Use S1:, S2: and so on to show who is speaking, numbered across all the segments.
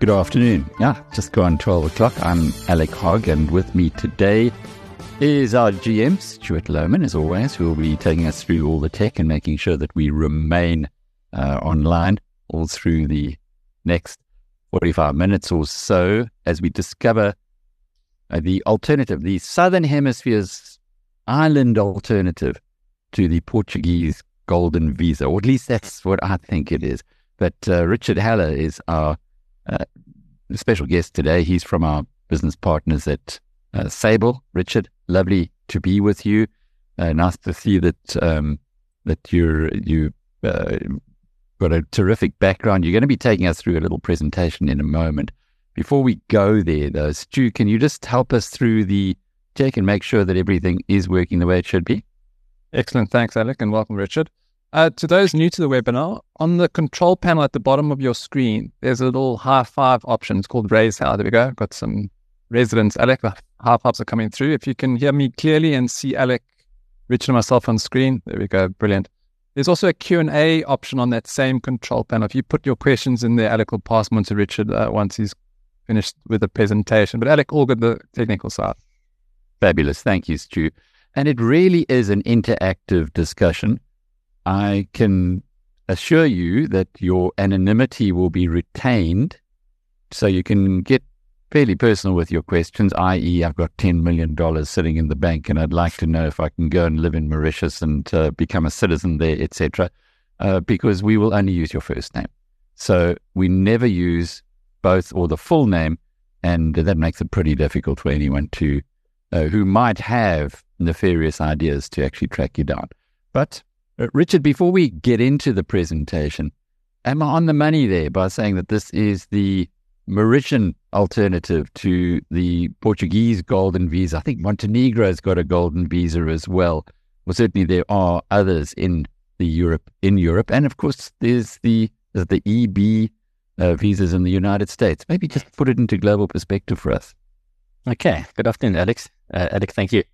S1: Good afternoon. Yeah, just gone 12 o'clock. I'm Alec Hogg, and with me today is our GM, Stuart Lohman, as always, who will be taking us through all the tech and making sure that we remain online all through the next 45 minutes or so as we discover the alternative, the Southern Hemisphere's island alternative to the Portuguese golden visa, or at least that's what I think it is. But Richard Haller is our special guest today. He's from our business partners at Sable. Richard, lovely to be with you. Nice to see that you've got a terrific background. You're going to be taking us through a little presentation in a moment. Before we go there, though, Stu, can you just help us through the tech and make sure that everything is working the way it should be?
S2: Excellent. Thanks, Alec, and welcome, Richard. To those new to the webinar, on the control panel at the bottom of your screen, there's a little high five option. It's called Raise Hand. There we go. Got some residents. Alec, the high fives are coming through. If you can hear me clearly and see Alec, Richard, and myself on screen, there we go. Brilliant. There's also a Q&A option on that same control panel. If you put your questions in there, Alec will pass them on to Richard once he's finished with the presentation. But Alec, all good, the technical side.
S1: Fabulous. Thank you, Stu. And it really is an interactive discussion. I can assure you that your anonymity will be retained, so you can get fairly personal with your questions, i.e., I've got $10 million sitting in the bank and I'd like to know if I can go and live in Mauritius and become a citizen there, etc., because we will only use your first name. So we never use both or the full name, and that makes it pretty difficult for anyone to who might have nefarious ideas to actually track you down. But Richard, before we get into the presentation, am I on the money there by saying that this is the Mauritian alternative to the Portuguese golden visa? I think Montenegro's got a golden visa as well. Well, certainly there are others in Europe, and of course there's the EB visas in the United States. Maybe just put it into global perspective for us.
S3: Okay. Good afternoon, Alex. Alec, thank you.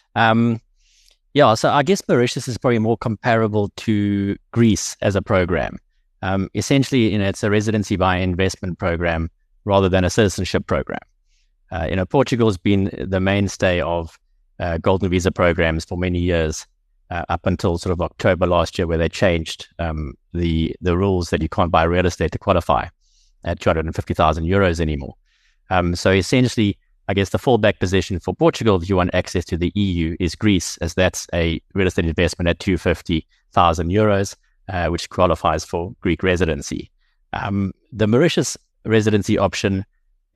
S3: So I guess Mauritius is probably more comparable to Greece as a program. Essentially, it's a residency by investment program rather than a citizenship program. Portugal's been the mainstay of golden visa programs for many years, up until sort of October last year, where they changed the rules that you can't buy real estate to qualify at 250,000 euros anymore. So essentially, I guess the fallback position for Portugal, if you want access to the EU, is Greece, as that's a real estate investment at 250,000 euros, which qualifies for Greek residency. The Mauritius residency option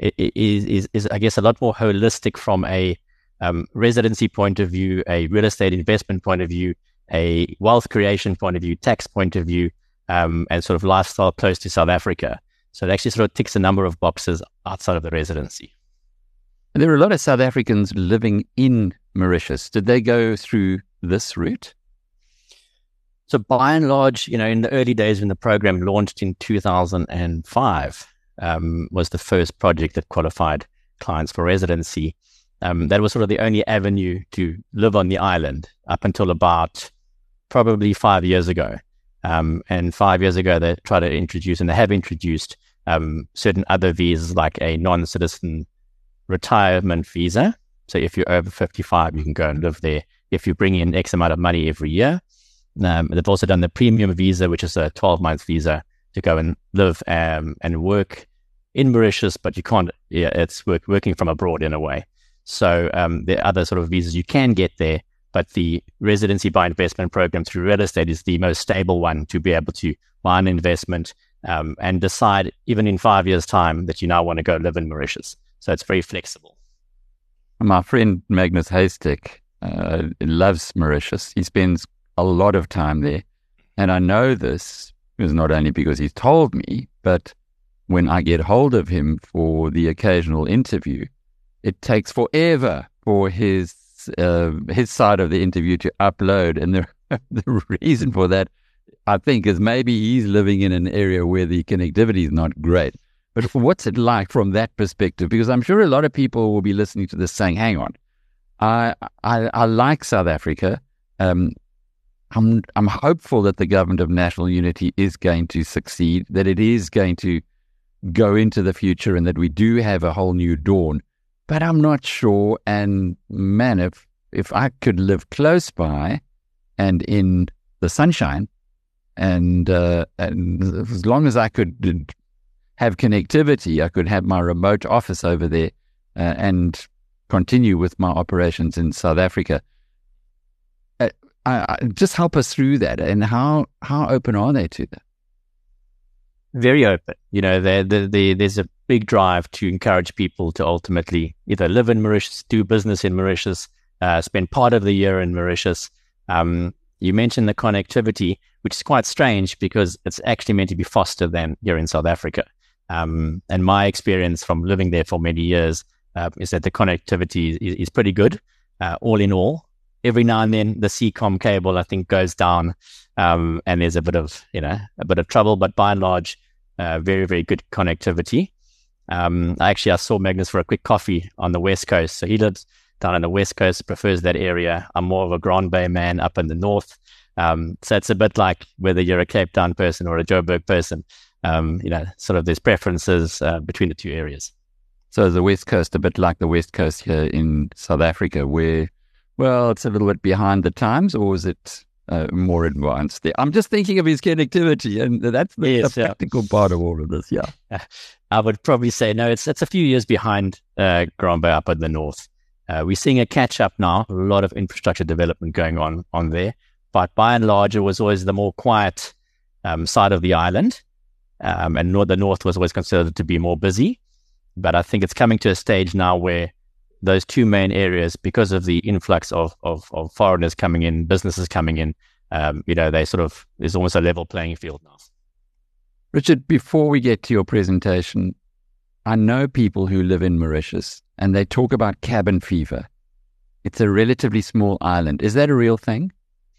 S3: is, I guess, a lot more holistic from a residency point of view, a real estate investment point of view, a wealth creation point of view, tax point of view, and sort of lifestyle close to South Africa. So it actually sort of ticks a number of boxes outside of the residency.
S1: There are a lot of South Africans living in Mauritius. Did they go through this route?
S3: So by and large, in the early days when the program launched in 2005, was the first project that qualified clients for residency. That was sort of the only avenue to live on the island up until about probably 5 years ago. And 5 years ago, they tried to introduce, and they have introduced certain other visas like a non-citizen retirement visa. So if you're over 55, you can go and live there if you bring in X amount of money every year. They've also done the premium visa, which is a 12-month visa to go and live and work in Mauritius, but you can't, it's working from abroad in a way. So there are other sort of visas you can get there, but the residency by investment program through real estate is the most stable one to be able to buy an investment and decide even in 5 years' time that you now want to go live in Mauritius. So it's very flexible.
S1: My friend Magnus Haystack loves Mauritius. He spends a lot of time there. And I know this is not only because he's told me, but when I get hold of him for the occasional interview, it takes forever for his side of the interview to upload. And the reason for that, I think, is maybe he's living in an area where the connectivity is not great. But what's it like from that perspective? Because I'm sure a lot of people will be listening to this saying, hang on, I like South Africa. I'm hopeful that the government of national unity is going to succeed, that it is going to go into the future and that we do have a whole new dawn. But I'm not sure. And man, if I could live close by and in the sunshine, and as long as I could have connectivity, I could have my remote office over there and continue with my operations in South Africa. Just help us through that, and how open are they to that?
S3: Very open. There's a big drive to encourage people to ultimately either live in Mauritius, do business in Mauritius, spend part of the year in Mauritius. You mentioned the connectivity, which is quite strange because it's actually meant to be faster than here in South Africa. And my experience from living there for many years is that the connectivity is pretty good, all in all. Every now and then, the CCOM cable, I think, goes down, and there's a bit of trouble. But by and large, very, very good connectivity. I saw Magnus for a quick coffee on the West Coast. So he lives down on the West Coast, prefers that area. I'm more of a Grand Bay man up in the north. So it's a bit like whether you're a Cape Town person or a Joburg person. Sort of there's preferences between the two areas.
S1: So is the West Coast a bit like the West Coast here in South Africa, where, well, it's a little bit behind the times, or is it more advanced there? I'm just thinking of his connectivity, and that's the practical part of all of this, yeah.
S3: I would probably say, no, it's a few years behind Grand Bay up in the north. We're seeing a catch-up now, a lot of infrastructure development going on there. But by and large, it was always the more quiet side of the island, and the north was always considered to be more busy. But I think it's coming to a stage now where those two main areas, because of the influx of foreigners coming in, businesses coming in, they sort of, there's almost a level playing field now.
S1: Richard, before we get to your presentation, I know people who live in Mauritius and they talk about cabin fever. It's a relatively small island. Is that a real thing?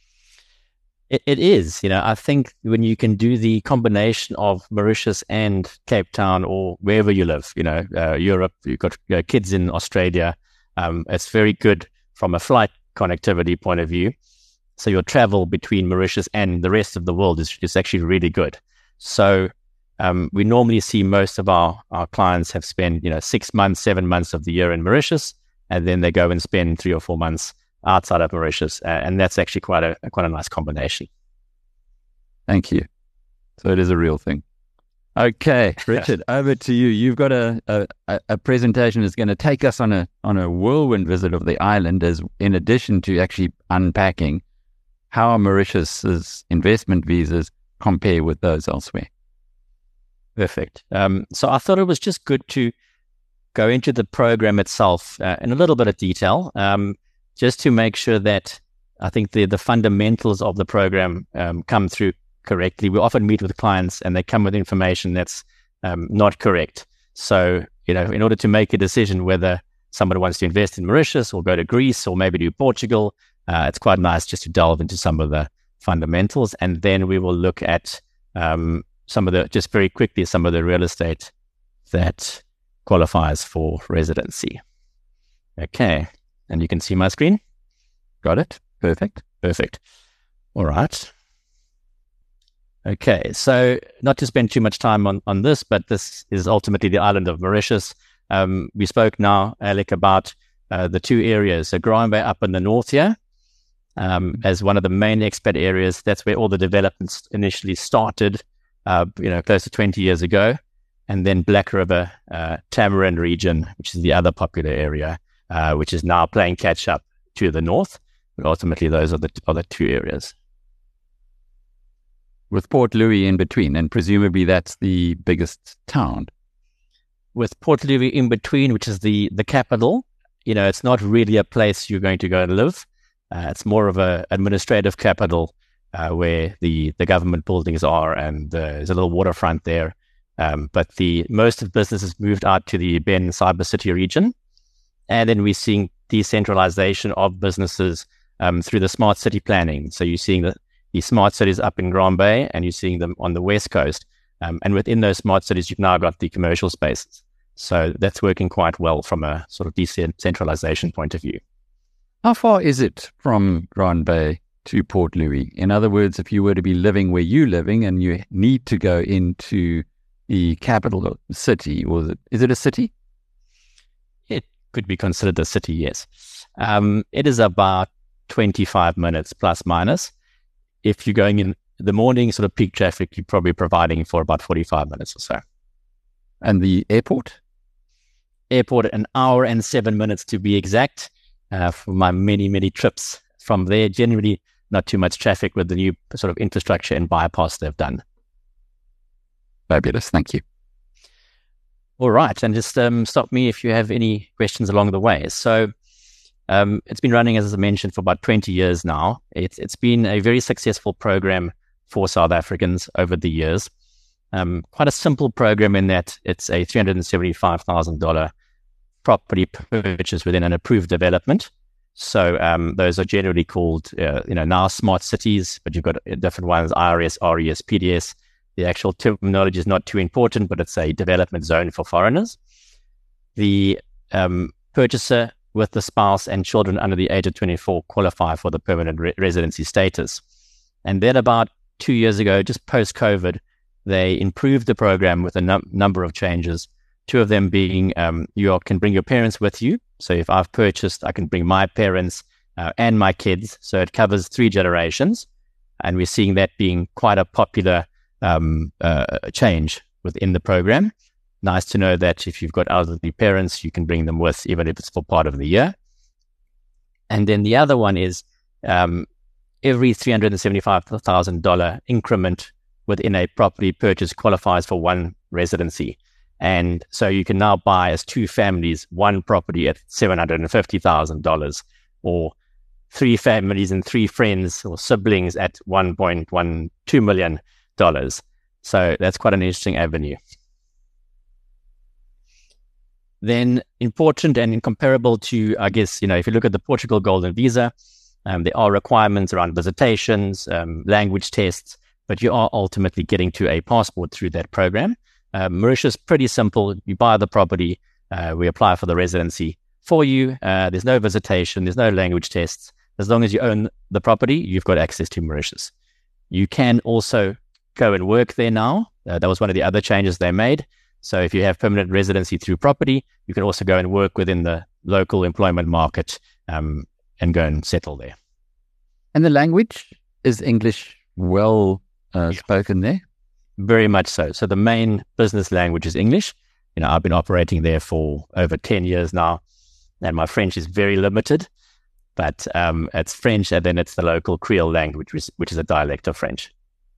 S3: It is. I think when you can do the combination of Mauritius and Cape Town or wherever you live, Europe, you've got kids in Australia, it's very good from a flight connectivity point of view. So your travel between Mauritius and the rest of the world is actually really good. So we normally see most of our clients have spent 6 months, 7 months of the year in Mauritius, and then they go and spend 3 or 4 months outside of Mauritius, and that's actually quite a nice combination.
S1: Thank you. So it is a real thing. Okay, Richard, over to you. You've got a presentation that's going to take us on a whirlwind visit of the island, as in addition to actually unpacking how Mauritius's investment visas compare with those elsewhere.
S3: Perfect. So I thought it was just good to go into the program itself in a little bit of detail, just to make sure that I think the fundamentals of the program come through correctly. We often meet with clients and they come with information that's not correct. So, in order to make a decision whether somebody wants to invest in Mauritius or go to Greece or maybe do Portugal, it's quite nice just to delve into some of the fundamentals. And then we will look at some of the real estate that qualifies for residency. Okay. And you can see my screen? Got it? Perfect. All right. Okay, so not to spend too much time on this, but this is ultimately the island of Mauritius. We spoke now, Alec, about the two areas. So Grand Bay up in the north here, as one of the main expat areas. That's where all the developments initially started, close to 20 years ago. And then Black River, Tamarin region, which is the other popular area, which is now playing catch up to the north. But ultimately, those are the two areas,
S1: with Port Louis in between, and presumably that's the biggest town.
S3: With Port Louis in between, which is the capital, it's not really a place you're going to go and live. It's more of a administrative capital where the government buildings are, and there's a little waterfront there. But most of the businesses moved out to the Ben Cyber City region, and then we're seeing decentralization of businesses through the smart city planning. So you're seeing the smart cities up in Grand Bay, and you're seeing them on the West Coast. And within those smart cities, you've now got the commercial spaces. So that's working quite well from a sort of decentralization point of view.
S1: How far is it from Grand Bay to Port Louis? In other words, if you were to be living where you're living and you need to go into the capital city, or is it a city?
S3: It could be considered a city, yes. It is about 25 minutes plus minus. If you're going in the morning, sort of peak traffic, you're probably providing for about 45 minutes or so.
S1: And the airport?
S3: Airport, an hour and 7 minutes to be exact. For my many trips from there, generally not too much traffic with the new sort of infrastructure and bypass they've done.
S1: Fabulous, thank you.
S3: All right, and just stop me if you have any questions along the way. So it's been running, as I mentioned, for about 20 years now. It's been a very successful program for South Africans over the years. Quite a simple program in that it's a $375,000 property purchase within an approved development. So those are generally called, now smart cities, but you've got different ones: IRS, RES, PDS. The actual terminology is not too important, but it's a development zone for foreigners. The purchaser with the spouse and children under the age of 24 qualify for the permanent residency status. And then about 2 years ago, just post-COVID, they improved the program with a number of changes. Two of them being you can bring your parents with you. So if I've purchased, I can bring my parents and my kids. So it covers 3 generations. And we're seeing that being quite a popular change within the program. Nice to know that if you've got elderly parents, you can bring them with, even if it's for part of the year. And then the other one is every $375,000 increment within a property purchase qualifies for one residency. And so you can now buy as 2 families, 1 property at $750,000, or 3 families and 3 friends or siblings at $1.12 million. So that's quite an interesting avenue. Then important and incomparable to, I guess, if you look at the Portugal Golden Visa, there are requirements around visitations, language tests, but you are ultimately getting to a passport through that program. Mauritius, pretty simple. You buy the property, we apply for the residency for you. There's no visitation, there's no language tests. As long as you own the property, you've got access to Mauritius. You can also go and work there now. That was one of the other changes they made. So if you have permanent residency through property, you can also go and work within the local employment market and go and settle there.
S1: And the language, is English well spoken there?
S3: Very much so. So the main business language is English. I've been operating there for over 10 years now, and my French is very limited, but it's French, and then it's the local Creole language, which is a dialect of French.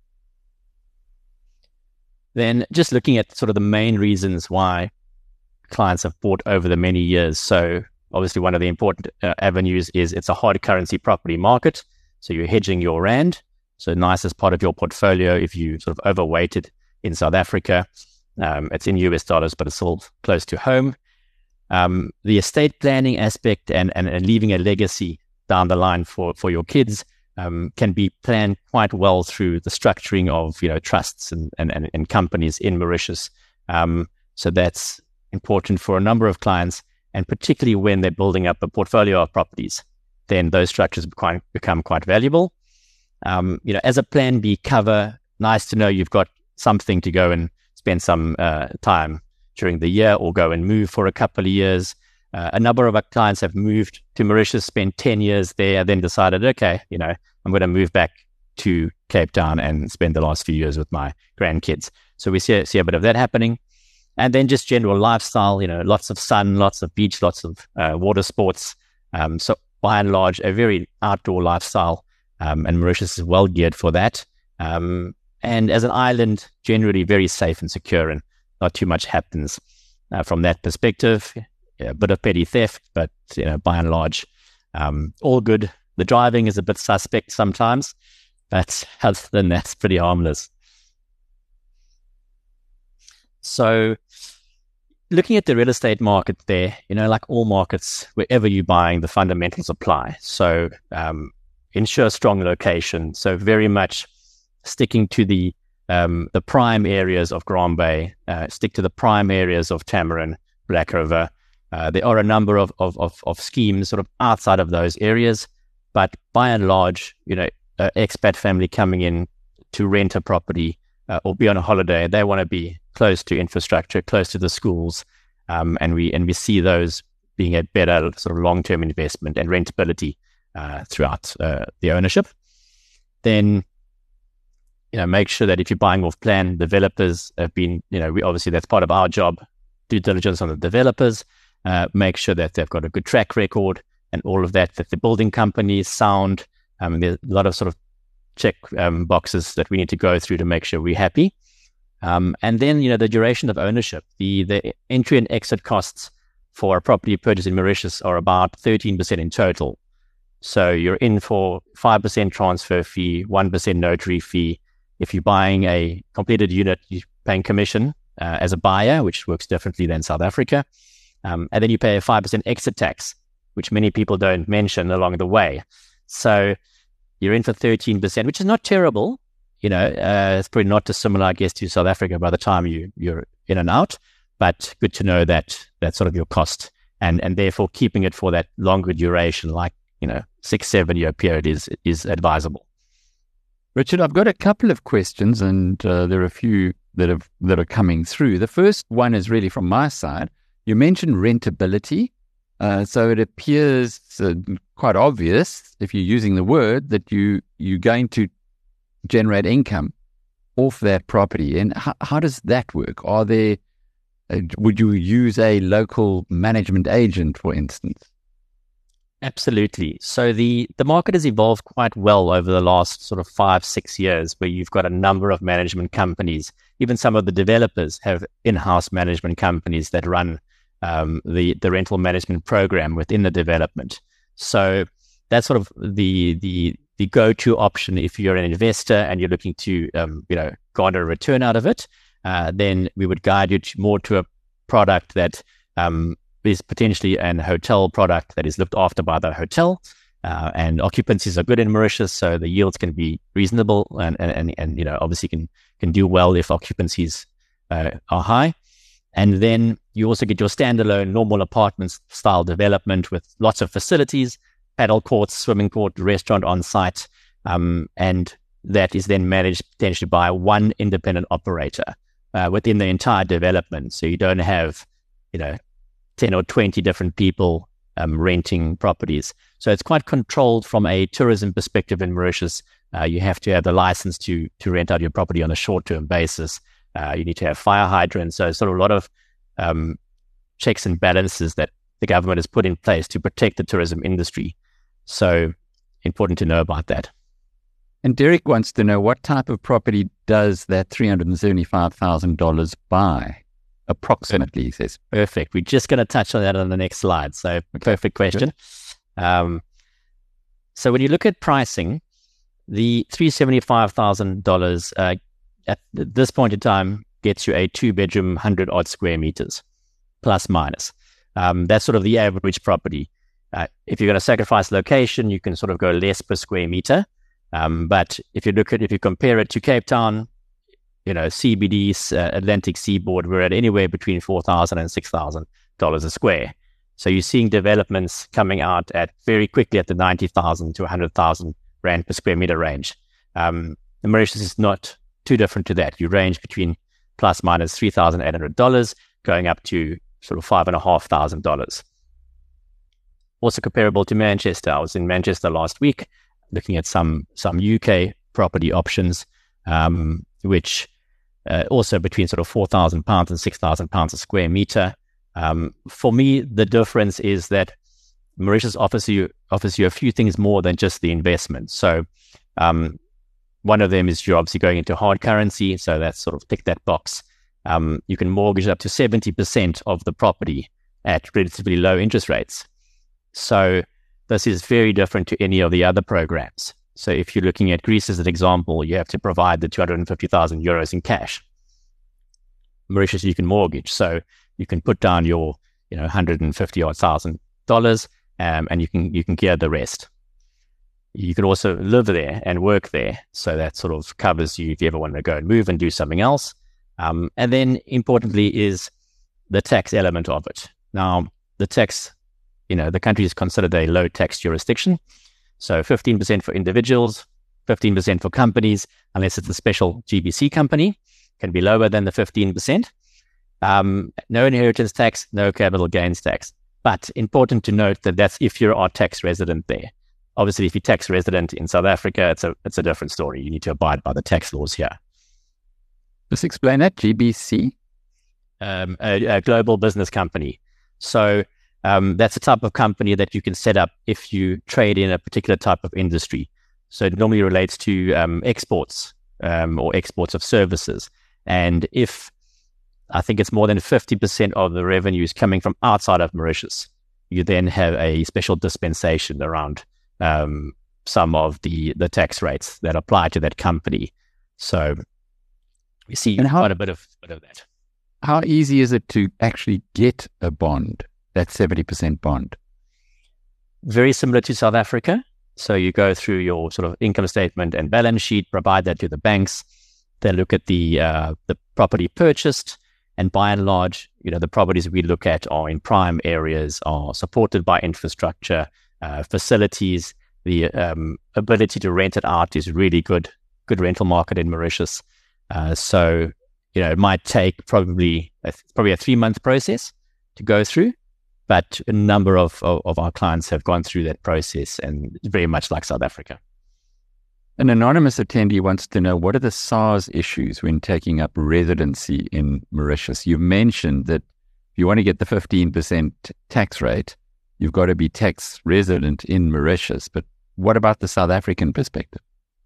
S3: Then just looking at sort of the main reasons why clients have bought over the many years. So obviously one of the important avenues is it's a hard currency property market. So you're hedging your rand. So nice as part of your portfolio if you sort of overweighted in South Africa. It's in US dollars, but it's still close to home. The estate planning aspect and leaving a legacy down the line for your kids can be planned quite well through the structuring of trusts and companies in Mauritius. So that's important for a number of clients, and particularly when they're building up a portfolio of properties, then those structures become quite valuable. As a Plan B cover, nice to know you've got something to go and spend some time during the year, or go and move for a couple of years. A number of our clients have moved to Mauritius, spent 10 years there, then decided, okay, I'm going to move back to Cape Town and spend the last few years with my grandkids. So we see a bit of that happening. And then just general lifestyle, lots of sun, lots of beach, lots of water sports. So by and large, a very outdoor lifestyle. And Mauritius is well geared for that. And as an island, generally very safe and secure, and not too much happens from that perspective. A bit of petty theft, but by and large, all good. The driving is a bit suspect sometimes, but other than that, it's pretty harmless. So looking at the real estate market there, like all markets, wherever you're buying, the fundamentals apply. So ensure strong location. So very much sticking to the prime areas of Grand Bay, stick to the prime areas of Tamarin, Black River. There are a number of schemes sort of outside of those areas, but by and large, expat family coming in to rent a property or be on a holiday, they want to be close to infrastructure, close to the schools, and we see those being a better sort of long-term investment and rentability throughout the ownership. Then, make sure that if you're buying off plan, developers have been, we obviously, that's part of our job, due diligence on the developers, make sure that they've got a good track record and all of that the building company is sound. There's a lot of sort of check boxes that we need to go through to make sure we're happy. And then, the duration of ownership, the entry and exit costs for a property purchase in Mauritius are about 13% in total. So you're in for 5% transfer fee, 1% notary fee. If you're buying a completed unit, you're paying commission as a buyer, which works differently than South Africa. And then you pay a 5% exit tax, which many people don't mention along the way. So you're in for 13%, which is not terrible. It's probably not dissimilar, I guess, to South Africa by the time you're in and out. But good to know that that's sort of your cost, and therefore keeping it for that longer duration, like 6-7 year period is advisable.
S1: Richard, I've got a couple of questions, and there are a few that are coming through. The first one is really from my side. You mentioned rentability, so it appears quite obvious if you're using the word that you're going to generate income off that property. And how does that work? Are there would you use a local management agent, for instance?
S3: Absolutely. So the market has evolved quite well over the last sort of 5-6 years, where you've got a number of management companies. Even some of the developers have in-house management companies that run the rental management program within the development. So that's sort of the go-to option if you're an investor and you're looking to garner a return out of it. Then we would guide you more to a product that is potentially an hotel product that is looked after by the hotel, and occupancies are good in Mauritius, so the yields can be reasonable and obviously can do well if occupancies are high. And then you also get your standalone normal apartment style development with lots of facilities, paddle courts, swimming court, restaurant on site, and that is then managed potentially by one independent operator within the entire development. So you don't have 10 or 20 different people renting properties. So it's quite controlled from a tourism perspective in Mauritius. You have to have the license to rent out your property on a short-term basis. You need to have fire hydrants. So sort of a lot of checks and balances that the government has put in place to protect the tourism industry. So important to know about that.
S1: And Derek wants to know, what type of property does that $375,000 buy? Approximately, he says.
S3: Perfect. We're just going to touch on that on the next slide. So perfect question. So when you look at pricing, the $375,000 at this point in time gets you a 2-bedroom, 100-odd square meters, plus minus. That's sort of the average property. If you're going to sacrifice location, you can sort of go less per square meter. But if you compare it to Cape Town, CBD, Atlantic Seaboard, we're at anywhere between $4,000 and $6,000 a square. So you're seeing developments coming out at very quickly at the 90,000 to 100,000 rand per square meter range. The Mauritius is not too different to that. You range between plus minus $3,800 going up to sort of $5,500. Also comparable to Manchester. I was in Manchester last week looking at some UK property options, which also between sort of £4,000 and £6,000 a square meter. For me, the difference is that Mauritius offers you a few things more than just the investment. So one of them is you're obviously going into hard currency, so that's sort of tick that box. You can mortgage up to 70% of the property at relatively low interest rates. So this is very different to any of the other programs. So if you're looking at Greece as an example, you have to provide the 250,000 euros in cash. Mauritius, you can mortgage. So you can put down your, $150,000, and you can gear the rest. You can also live there and work there. So that sort of covers you if you ever want to go and move and do something else. And then importantly is the tax element of it. Now, the tax, the country is considered a low tax jurisdiction. So 15% for individuals, 15% for companies, unless it's a special GBC company. can be lower than the 15%. No inheritance tax, no capital gains tax. But important to note that that's if you are tax resident there. Obviously, if you're tax resident in South Africa, it's a different story. You need to abide by the tax laws here.
S1: Just explain that, GBC.
S3: A global business company. So that's a type of company that you can set up if you trade in a particular type of industry. So it normally relates to exports or exports of services. And if I think it's more than 50% of the revenues coming from outside of Mauritius, you then have a special dispensation around some of the tax rates that apply to that company. So we see quite a bit of that.
S1: How easy is it to actually get a bond, that 70% bond?
S3: Very similar to South Africa. So you go through your sort of income statement and balance sheet, provide that to the banks. They look at the property purchased, and by and large, the properties we look at are in prime areas, are supported by infrastructure, facilities. The ability to rent it out is really good rental market in Mauritius. So it might take probably a 3-month process to go through, but a number of our clients have gone through that process, and very much like South Africa.
S1: An anonymous attendee wants to know, what are the SARS issues when taking up residency in Mauritius? You've mentioned that if you want to get the 15% tax rate, you've got to be tax resident in Mauritius. But what about the South African perspective?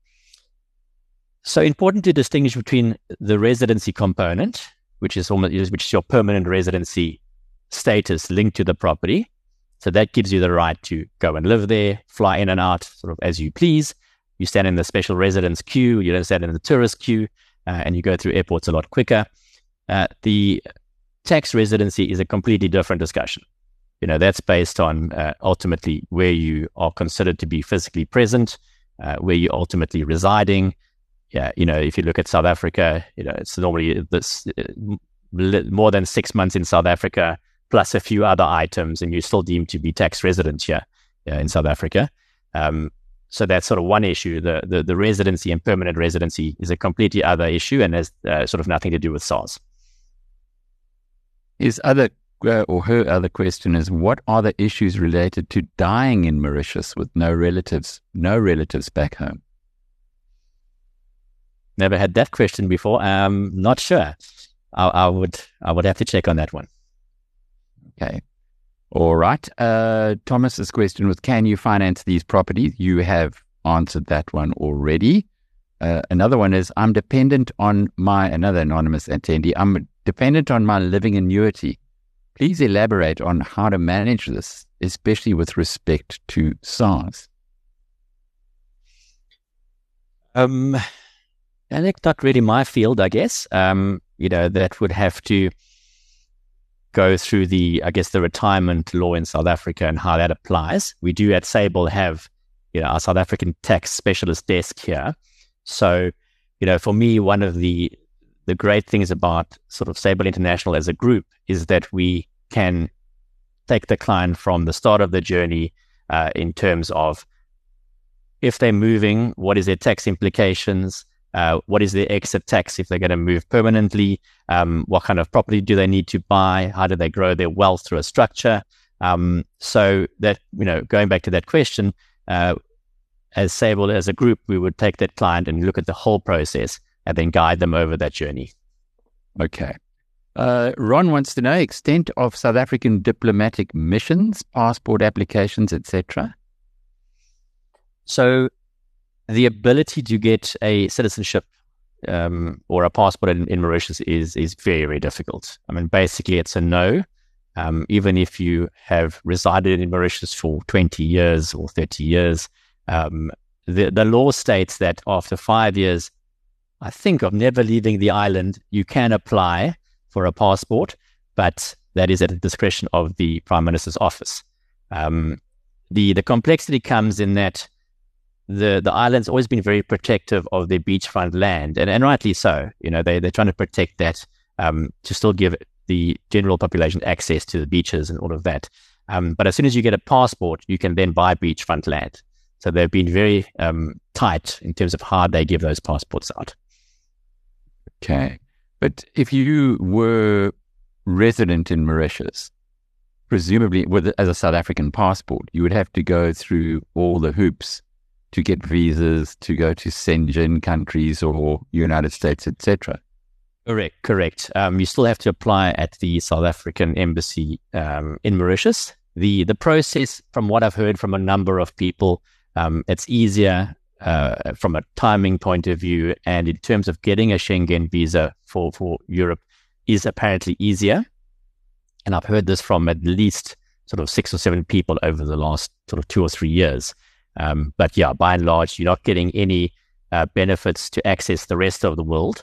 S3: So important to distinguish between the residency component, which is your permanent residency status linked to the property. So that gives you the right to go and live there, fly in and out sort of as you please. You stand in the special residence queue, you don't stand in the tourist queue, and you go through airports a lot quicker. The tax residency is a completely different discussion. That's based on ultimately where you are considered to be physically present, where you're ultimately residing. Yeah, if you look at South Africa, it's normally this more than 6 months in South Africa, plus a few other items, and you're still deemed to be tax resident here in South Africa. So that's sort of one issue. The residency and permanent residency is a completely other issue, and has sort of nothing to do with SARS.
S1: His other or her other question is, what are the issues related to dying in Mauritius with no relatives back home?
S3: Never had that question before. Not sure. I would have to check on that one.
S1: Okay. All right. Thomas's question was, can you finance these properties? You have answered that one already. Another one is, another anonymous attendee, I'm dependent on my living annuity. Please elaborate on how to manage this, especially with respect to SARS.
S3: Alec, not really my field, I guess. That would have to go through the retirement law in South Africa and how that applies. We do at Sable have, our South African tax specialist desk here. So, for me, one of the great things about sort of Sable International as a group is that we can take the client from the start of the journey in terms of, if they're moving, what is their tax implications? What is their exit tax if they're going to move permanently? What kind of property do they need to buy? How do they grow their wealth through a structure? So that, going back to that question, as Sable, as a group, we would take that client and look at the whole process and then guide them over that journey.
S1: Okay. Ron wants to know extent of South African diplomatic missions, passport applications, etc.
S3: So the ability to get a citizenship or a passport in Mauritius is very, very difficult. I mean, basically, it's a no. Even if you have resided in Mauritius for 20 years or 30 years, the law states that after 5 years, I think, of never leaving the island, you can apply for a passport, but that is at the discretion of the Prime Minister's office. The complexity comes in that the island's always been very protective of their beachfront land, and rightly so. They're trying to protect that to still give the general population access to the beaches and all of that. But as soon as you get a passport, you can then buy beachfront land. So they've been very tight in terms of how they give those passports out.
S1: Okay. But if you were resident in Mauritius, presumably as a South African passport, you would have to go through all the hoops to get visas to go to Schengen countries or United States, etc.
S3: Correct. You still have to apply at the South African embassy in Mauritius. The process, from what I've heard from a number of people, it's easier from a timing point of view, and in terms of getting a Schengen visa for Europe is apparently easier. And I've heard this from at least sort of 6 or 7 people over the last sort of 2 or 3 years. But yeah, by and large, you're not getting any benefits to access the rest of the world.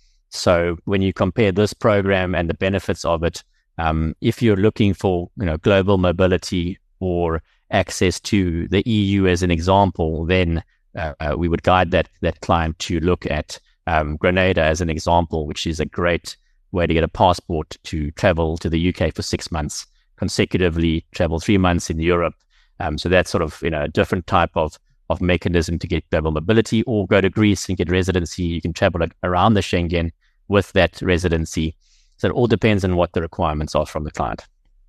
S3: So when you compare this program and the benefits of it, if you're looking for global mobility or access to the EU as an example, then we would guide that client to look at Grenada as an example, which is a great way to get a passport to travel to the UK for 6 months consecutively, travel 3 months in Europe. So that's sort of a different type of mechanism to get global mobility, or go to Greece and get residency. You can travel around the Schengen with that residency. So it all depends on what the requirements are from the client.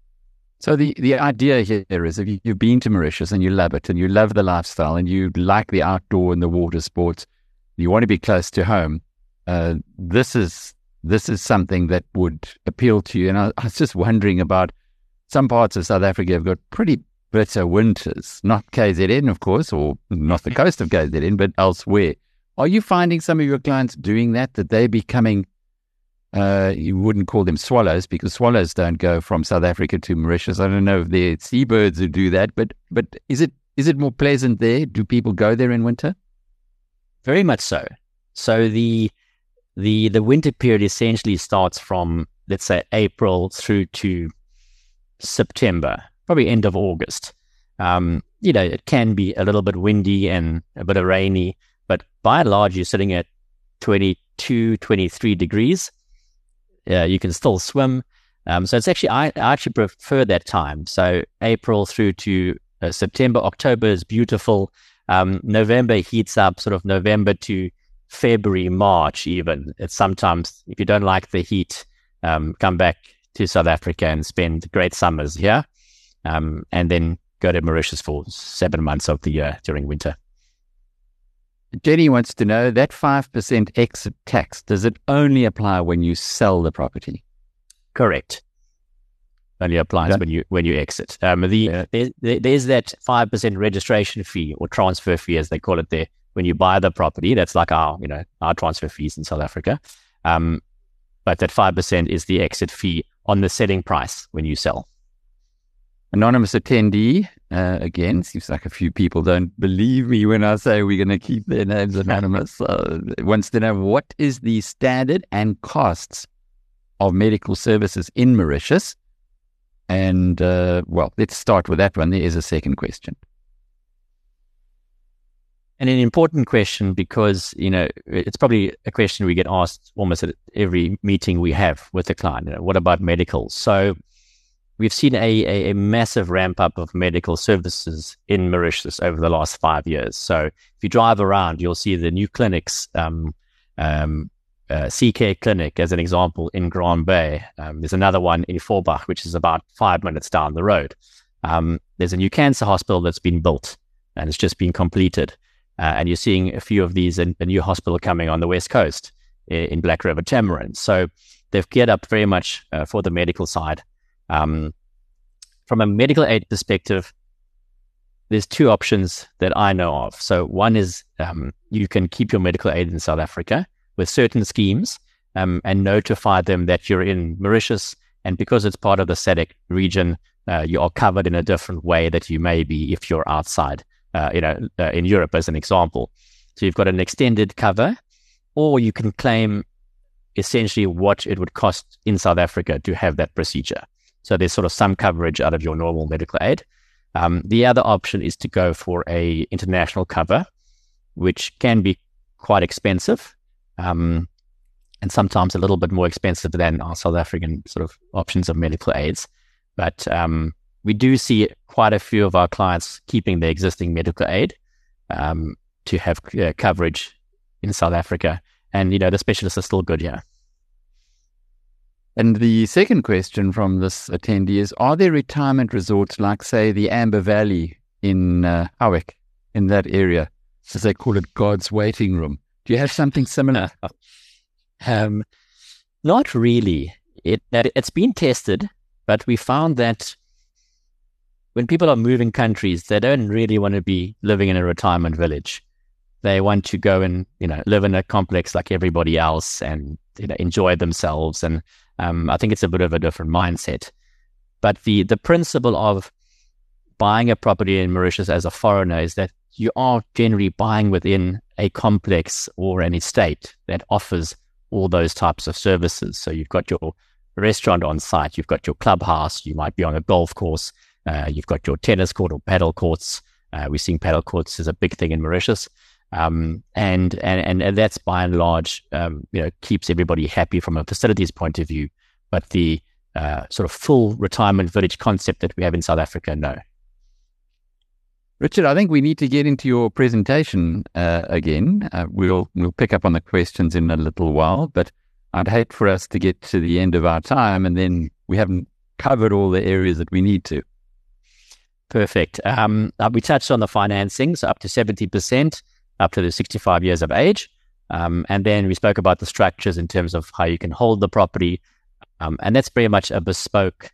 S1: So the idea here is, if you've been to Mauritius and you love it and you love the lifestyle and you like the outdoor and the water sports, you want to be close to home, this is something that would appeal to you. And I was just wondering about some parts of South Africa have got pretty bitter winters, not KZN, of course, or not the coast of KZN, but elsewhere. Are you finding some of your clients doing that they're becoming, you wouldn't call them swallows, because swallows don't go from South Africa to Mauritius. I don't know if they're seabirds who do that, but is it more pleasant there? Do people go there in winter?
S3: Very much so. So the winter period essentially starts from, let's say, April through to September, probably end of August. It can be a little bit windy and a bit of rainy, but by and large, you're sitting at 22, 23 degrees. You can still swim. So it's actually, I actually prefer that time. So April through to September. October is beautiful. November heats up, sort of November to February, March even. It's sometimes, if you don't like the heat, come back to South Africa and spend great summers here, and then go to Mauritius for 7 months of the year during winter.
S1: Jenny wants to know, that 5% exit tax, does it only apply when you sell the property?
S3: Correct. Only applies when you exit. There's that 5% registration fee, or transfer fee as they call it there, when you buy the property. That's like our transfer fees in South Africa. But that 5% is the exit fee on the selling price when you sell.
S1: Anonymous attendee, again, seems like a few people don't believe me when I say we're going to keep their names anonymous. Wants to know, what is the standard and costs of medical services in Mauritius? And, let's start with that one. There is a second question.
S3: And an important question, because, it's probably a question we get asked almost at every meeting we have with the client. What about medicals? So we've seen a massive ramp up of medical services in Mauritius over the last 5 years. So if you drive around, you'll see the new clinics, CK Clinic, as an example, in Grand Bay. There's another one in Forbach, which is about 5 minutes down the road. There's a new cancer hospital that's been built, and it's just been completed. And you're seeing a few of these, a new hospital coming on the West Coast in Black River, Tamarin. So they've geared up very much for the medical side. From a medical aid perspective, there's 2 options that I know of. So one is you can keep your medical aid in South Africa with certain schemes, and notify them that you're in Mauritius. And because it's part of the SADC region, you are covered in a different way that you may be if you're outside. In Europe, as an example. So you've got an extended cover, or you can claim essentially what it would cost in South Africa to have that procedure. So there's sort of some coverage out of your normal medical aid. The other option is to go for a international cover, which can be quite expensive, and sometimes a little bit more expensive than our South African sort of options of medical aids. But we do see quite a few of our clients keeping their existing medical aid to have coverage in South Africa. And, the specialists are still good here.
S1: And the second question from this attendee is, are there retirement resorts like, say, the Amber Valley in Howick, in that area, as they call it, God's waiting room? Do you have something similar?
S3: Not really. It's been tested, but we found that when people are moving countries, they don't really want to be living in a retirement village. They want to go and, live in a complex like everybody else and, enjoy themselves. And I think it's a bit of a different mindset. But the principle of buying a property in Mauritius as a foreigner is that you are generally buying within a complex or an estate that offers all those types of services. So you've got your restaurant on site, you've got your clubhouse, you might be on a golf course, you've got your tennis court or paddle courts. We're seeing paddle courts as a big thing in Mauritius. And that's by and large, keeps everybody happy from a facilities point of view. But the sort of full retirement village concept that we have in South Africa, no.
S1: Richard, I think we need to get into your presentation again. We'll pick up on the questions in a little while, but I'd hate for us to get to the end of our time and then we haven't covered all the areas that we need to.
S3: Perfect. We touched on the financing, so up to 70%, up to the 65 years of age. And then we spoke about the structures in terms of how you can hold the property. And that's very much a bespoke,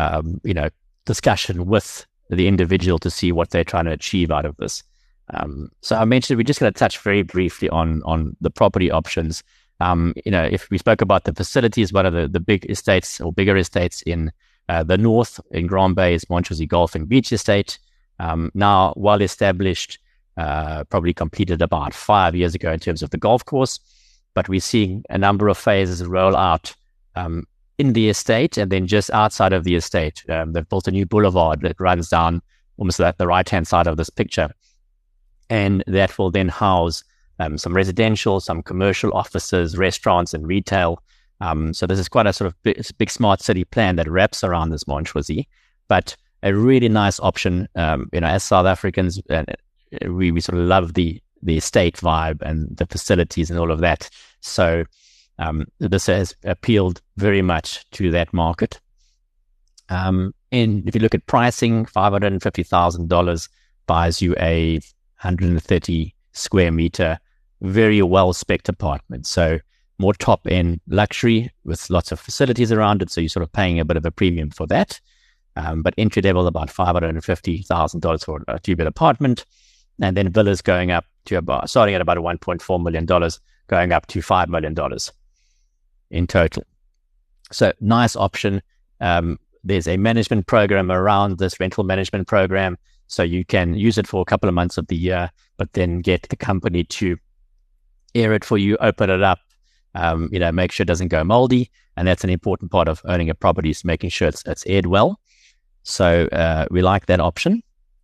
S3: discussion with the individual to see what they're trying to achieve out of this. So I mentioned we're just going to touch very briefly on the property options. If we spoke about the facilities, one of the big estates or bigger estates in the north in Grand Bay is Montjouzy Golf and Beach Estate. Now well established, probably completed about 5 years ago in terms of the golf course, but we're seeing a number of phases roll out in the estate, and then just outside of the estate, they've built a new boulevard that runs down almost at the right-hand side of this picture. And that will then house some residential, some commercial offices, restaurants, and retail. So this is quite a sort of big smart city plan that wraps around this Montjouzy, but a really nice option. As South Africans, we sort of love the estate vibe and the facilities and all of that. So this has appealed very much to that market. And if you look at pricing, $550,000 buys you a 130 square meter, very well-spec'd apartment. So more top-end luxury with lots of facilities around it. So you're sort of paying a bit of a premium for that. But entry level, about $550,000 for a two-bed apartment. And then villas going up to starting at about $1.4 million, going up to $5 million in total. So nice option. There's a management program around this rental management program. So you can use it for a couple of months of the year, but then get the company to air it for you, open it up, make sure it doesn't go moldy. And that's an important part of owning a property, is making sure it's aired well. So we like that option.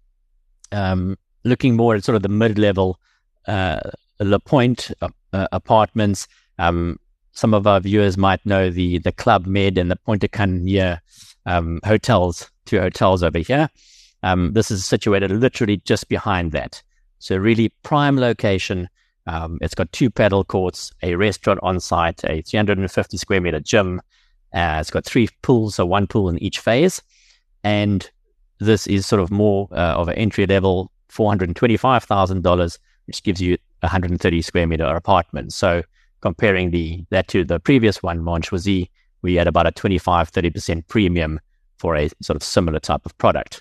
S3: Looking more at sort of the mid-level La Pointe apartments. Some of our viewers might know the Club Med and the Pointe Canaria hotels, two hotels over here. This is situated literally just behind that. So really prime location. It's got 2 paddle courts, a restaurant on site, a 350 square meter gym. It's got 3 pools, so 1 pool in each phase. And this is sort of more of an entry level, $425,000, which gives you a 130 square meter apartment. So comparing that to the previous one, Montjouzy, we had about a 25-30% premium for a sort of similar type of product.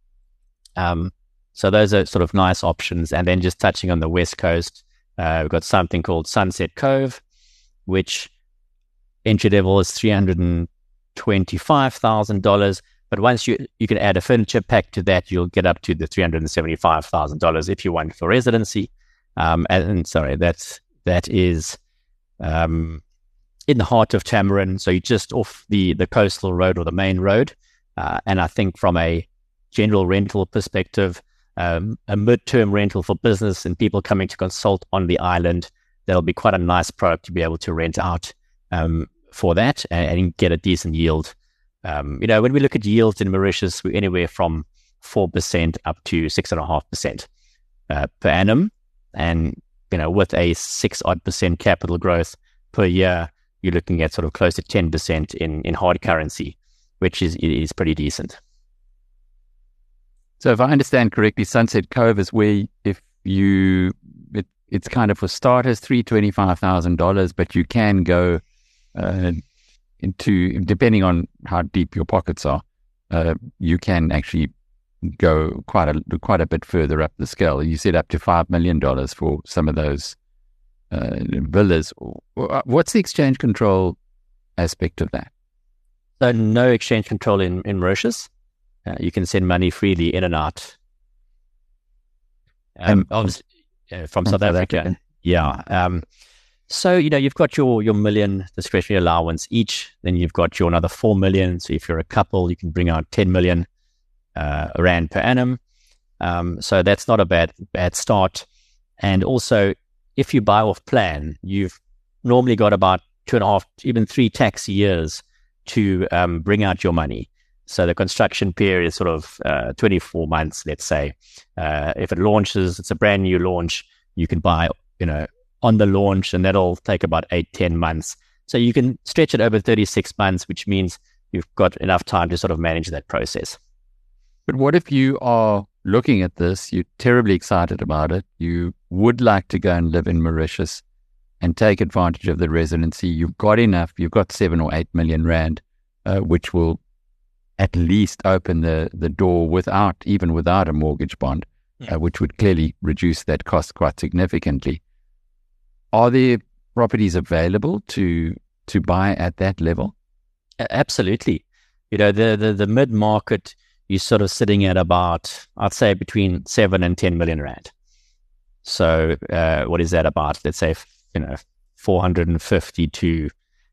S3: So those are sort of nice options. And then just touching on the West Coast, we've got something called Sunset Cove, which entry level is $325,000. But once you can add a furniture pack to that, you'll get up to the $375,000 if you want for residency. That is in the heart of Tamarin, so you're just off the coastal road or the main road. And I think from a general rental perspective, a mid-term rental for business and people coming to consult on the island, that'll be quite a nice product to be able to rent out for that and get a decent yield. When we look at yields in Mauritius, we're anywhere from 4% up to 6.5% per annum. And, with a 6% capital growth per year, you're looking at sort of close to 10% in hard currency, which is pretty decent.
S1: So if I understand correctly, Sunset Cove is where it's kind of for starters $325,000, but you can go into, depending on how deep your pockets are, you can actually go quite a bit further up the scale. You said up to $5 million for some of those villas. What's the exchange control aspect of that?
S3: So no exchange control in Mauritius. You can send money freely in and out. Obviously, from South Africa. Yeah. So, you've got your $1 million discretionary allowance each. Then you've got your another 4 million. So if you're a couple, you can bring out 10 million rand per annum. So that's not a bad start. And also, if you buy off plan, you've normally got about 2.5, even 3 tax years to bring out your money. So the construction period is sort of 24 months, let's say. If it launches, it's a brand new launch, you can buy, on the launch, and that'll take about 8-10 months. So you can stretch it over 36 months, which means you've got enough time to sort of manage that process.
S1: But what if you are looking at this, you're terribly excited about it, you would like to go and live in Mauritius and take advantage of the residency, you've got enough, you've got 7 or 8 million rand, which will at least open the door even without a mortgage bond, which would clearly reduce that cost quite significantly. Are there properties available to buy at that level?
S3: Absolutely. The mid-market, you're sort of sitting at about, I'd say, between 7 and 10 million rand. So what is that about? Let's say, 450 to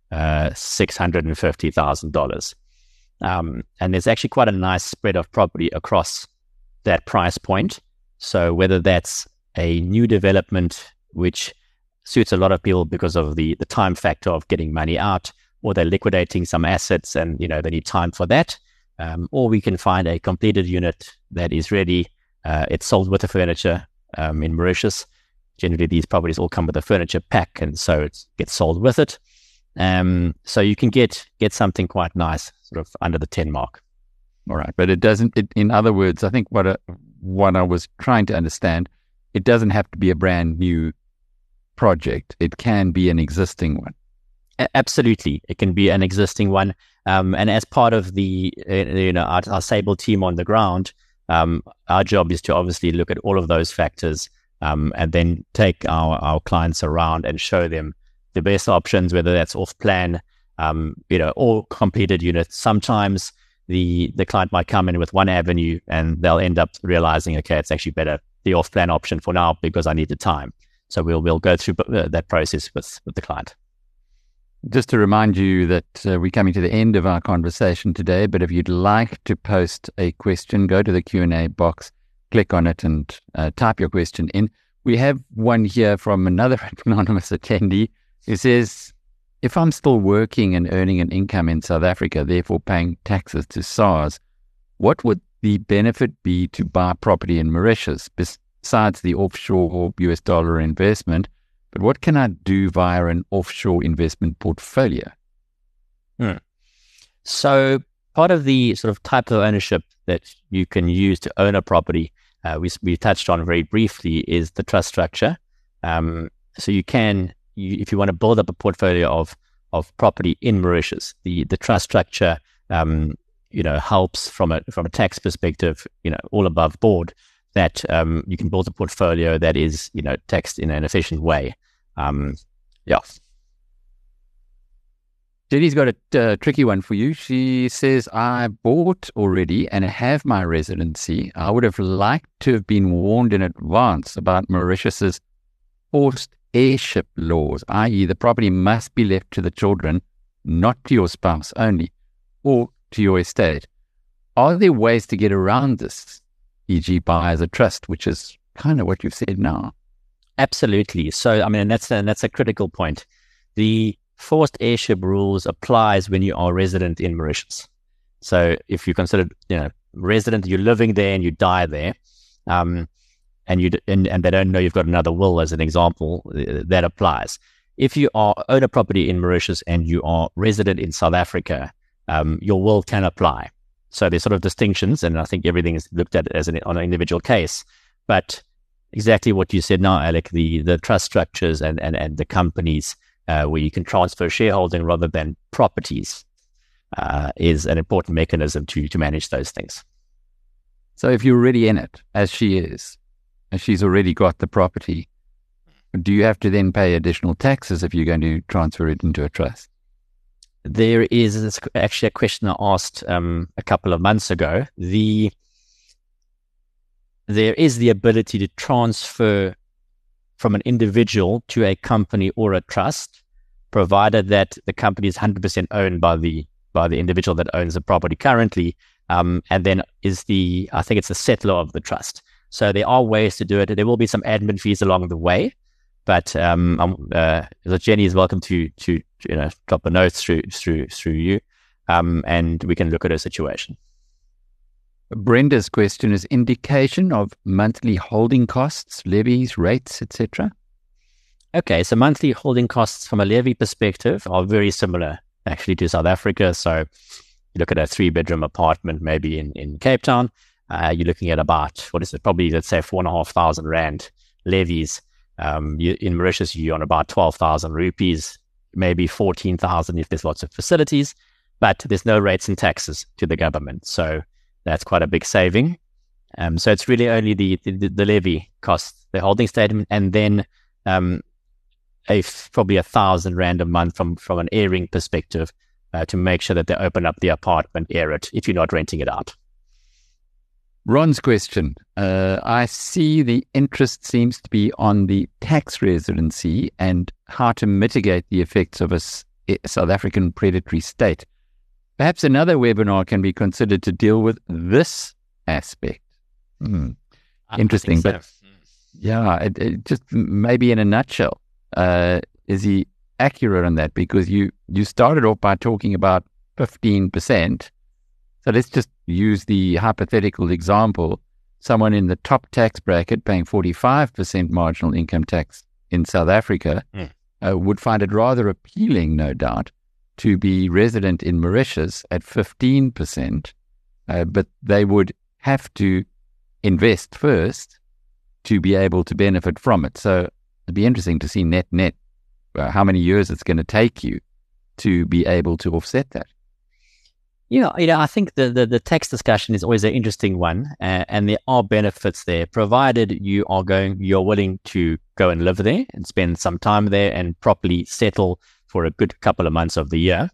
S3: $650,000. And there's actually quite a nice spread of property across that price point. So whether that's a new development, which suits a lot of people because of the time factor of getting money out, or they're liquidating some assets and, they need time for that. Or we can find a completed unit that is ready. It's sold with the furniture in Mauritius. Generally, these properties all come with a furniture pack, and so it gets sold with it. So you can get something quite nice, sort of under the 10 mark.
S1: All right, but it doesn't. In other words, I think what I was trying to understand, it doesn't have to be a brand new project. It can be an existing one.
S3: Absolutely, it can be an existing one. And as part of the our Sable team on the ground, our job is to obviously look at all of those factors, and then take our clients around and show them the best options, whether that's off plan, or completed units. Sometimes the client might come in with one avenue and they'll end up realizing, okay, it's actually better the off plan option for now because I need the time. So we'll go through that process with the client.
S1: Just to remind you that we're coming to the end of our conversation today, but if you'd like to post a question, go to the Q&A box, click on it and type your question in. We have one here from another anonymous attendee who says, if I'm still working and earning an income in South Africa, therefore paying taxes to SARS, what would the benefit be to buy property in Mauritius besides the offshore US dollar investment? But what can I do via an offshore investment portfolio?
S3: So part of the sort of type of ownership that you can use to own a property, we touched on very briefly, is the trust structure. So you can, if you want to build up a portfolio of property in Mauritius, the trust structure, helps from a tax perspective, all above board, that you can build a portfolio that is, taxed in an efficient way.
S1: Jenny's got a tricky one for you. She says, I bought already and have my residency. I would have liked to have been warned in advance about Mauritius's forced heirship laws, i.e. the property must be left to the children, not to your spouse only, or to your estate. Are there ways to get around this, e.g. buy as a trust, which is kind of what you've said now?
S3: Absolutely. So, that's a critical point. The forced heirship rules applies when you are resident in Mauritius. So if you consider, resident, you're living there and you die there, and they don't know you've got another will, as an example, that applies. if you own a property in Mauritius and you are resident in South Africa, your will can apply. So there's sort of distinctions, and I think everything is looked at as on an individual case. But exactly what you said now, Alec, the trust structures and the companies where you can transfer shareholding rather than properties is an important mechanism to manage those things.
S1: So if you're already in it, as she is, and she's already got the property, do you have to then pay additional taxes if you're going to transfer it into a trust?
S3: There is actually a question I asked a couple of months ago. There is the ability to transfer from an individual to a company or a trust, provided that the company is 100% owned by the individual that owns the property currently, and then I think it's the settler of the trust. So there are ways to do it. There will be some admin fees along the way, but Jenny is welcome to drop a note through you, and we can look at her situation.
S1: Brenda's question is indication of monthly holding costs, levies, rates, etc.
S3: Okay, so monthly holding costs from a levy perspective are very similar actually to South Africa. So you look at a 3-bedroom apartment maybe in Cape Town, you're looking at about, probably let's say 4,500 Rand levies. In Mauritius, you're on about 12,000 rupees, maybe 14,000 if there's lots of facilities, but there's no rates and taxes to the government. So that's quite a big saving. So it's really only the levy cost, the holding statement, and then probably 1,000 Rand a month from an airing perspective to make sure that they open up the apartment, air it, if you're not renting it out.
S1: Ron's question. I see the interest seems to be on the tax residency and how to mitigate the effects of a South African predatory state. Perhaps another webinar can be considered to deal with this aspect. Interesting.
S3: So.
S1: But yeah, it just maybe in a nutshell, is he accurate on that? Because you started off by talking about 15%. So let's just use the hypothetical example. Someone in the top tax bracket paying 45% marginal income tax in South Africa would find it rather appealing, no doubt, to be resident in Mauritius at 15%, but they would have to invest first to be able to benefit from it. So it'd be interesting to see net how many years it's going to take you to be able to offset that.
S3: I think the tax discussion is always an interesting one, and there are benefits there, provided you're willing to go and live there and spend some time there and properly settle for a good couple of months of the year.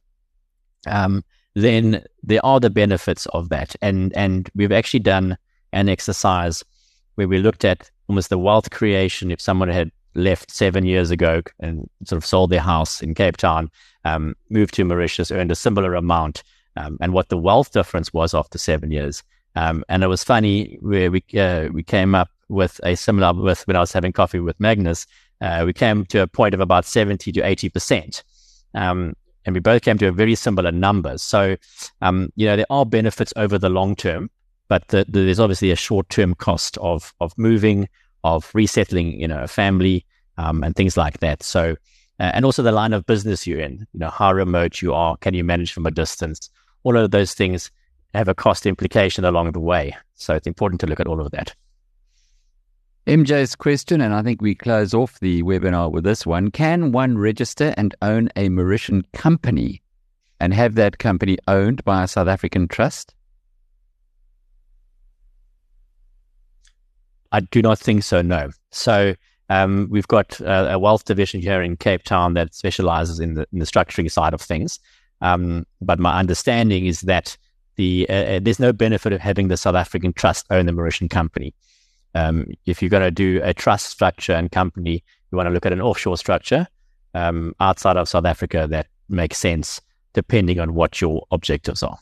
S3: Then there are the benefits of that, and we've actually done an exercise where we looked at almost the wealth creation if someone had left 7 years ago and sort of sold their house in Cape Town, moved to Mauritius, earned a similar amount. And what the wealth difference was after 7 years. And it was funny where we came up with a similar, when I was having coffee with Magnus, we came to a point of about 70 to 80%. And we both came to a very similar number. So, there are benefits over the long term, but there's obviously a short-term cost of moving, of resettling, a family, and things like that. So, and also the line of business you're in, how remote you are, can you manage from a distance? All of those things have a cost implication along the way. So it's important to look at all of that.
S1: MJ's question, and I think we close off the webinar with this one. Can one register and own a Mauritian company and have that company owned by a South African trust?
S3: I do not think so, no. So we've got a wealth division here in Cape Town that specializes in the structuring side of things. But my understanding is that there's no benefit of having the South African trust own the Mauritian company. If you're going to do a trust structure and company, you want to look at an offshore structure outside of South Africa that makes sense depending on what your objectives are.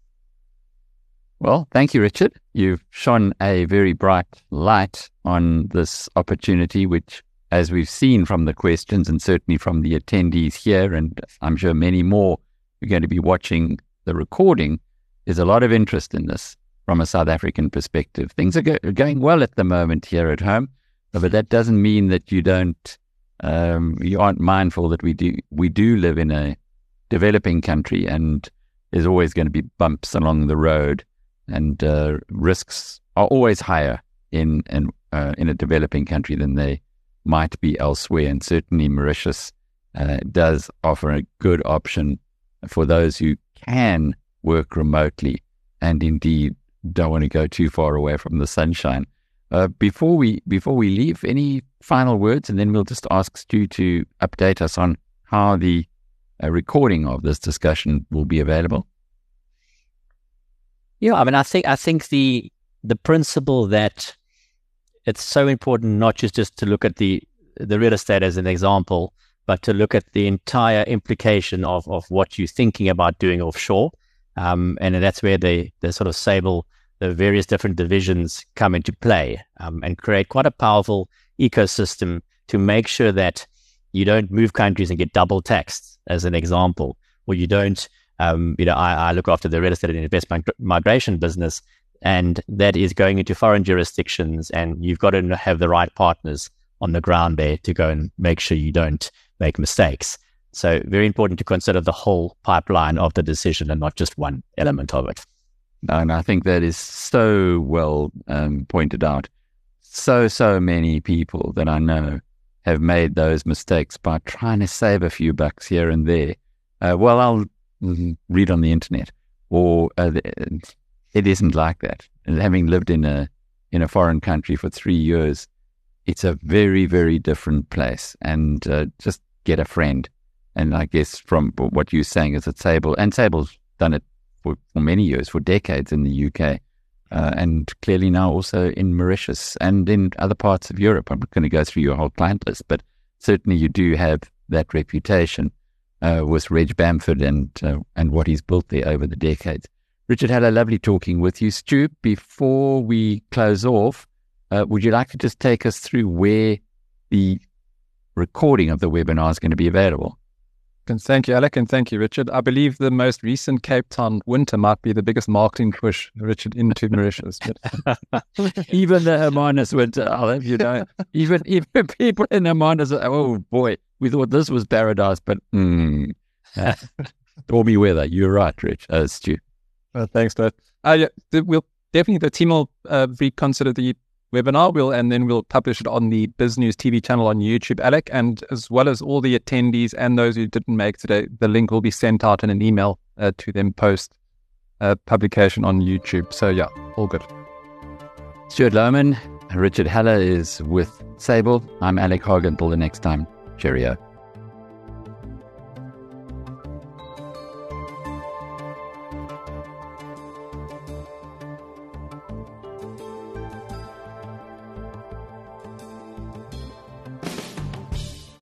S1: Well, thank you, Richard. You've shone a very bright light on this opportunity, which, as we've seen from the questions and certainly from the attendees here, and I'm sure many more are going to be watching the recording, there's a lot of interest in this from a South African perspective. Things are going well at the moment here at home, but that doesn't mean that you don't you aren't mindful that we do live in a developing country, and there's always going to be bumps along the road, and risks are always higher in a developing country than they might be elsewhere. And certainly Mauritius does offer a good option for those who can work remotely and indeed don't want to go too far away from the sunshine. Before we leave, any final words, and then we'll just ask Stu to update us on how the recording of this discussion will be available.
S3: Yeah, I mean, I think the principle that it's so important not just to look at the real estate as an example, but to look at the entire implication of what you're thinking about doing offshore. And that's where the sort of Sable, the various different divisions come into play, and create quite a powerful ecosystem to make sure that you don't move countries and get double taxed, as an example, or you don't, I look after the real estate and investment migration business, and that is going into foreign jurisdictions, and you've got to have the right partners on the ground there to go and make sure you don't make mistakes. So very important to consider the whole pipeline of the decision and not just one element of it.
S1: And I think that is so well pointed out. So many people that I know have made those mistakes by trying to save a few bucks here and there. I'll read on the internet, or it isn't like that. And having lived in a foreign country for 3 years, it's a very, very different place. And just get a friend. And I guess from what you're saying is that Sable's done it for many years, for decades in the UK, and clearly now also in Mauritius and in other parts of Europe. I'm not going to go through your whole client list, but certainly you do have that reputation with Reg Bamford and what he's built there over the decades. Richard, had a lovely talking with you. Stu, before we close off, would you like to just take us through where the recording of the webinar is going to be available?
S2: Thank you, Alec, and thank you, Richard. I believe the most recent Cape Town winter might be the biggest marketing push, Richard, into Mauritius.
S1: Even the Hermanus winter, I'll have you know. Even people in Hermanus, oh boy, we thought this was paradise, but stormy weather. You're right, Rich. Stu.
S2: Thanks, Dave. We'll definitely, the team will reconsider the webinar, and then we'll publish it on the BizNews TV channel on YouTube, Alec, and as well as all the attendees and those who didn't make today, the link will be sent out in an email to them post publication on YouTube. So yeah, all good.
S1: Stuart Lohman, Richard Haller is with Sable. I'm Alec Hogg. Until the next time, cheerio.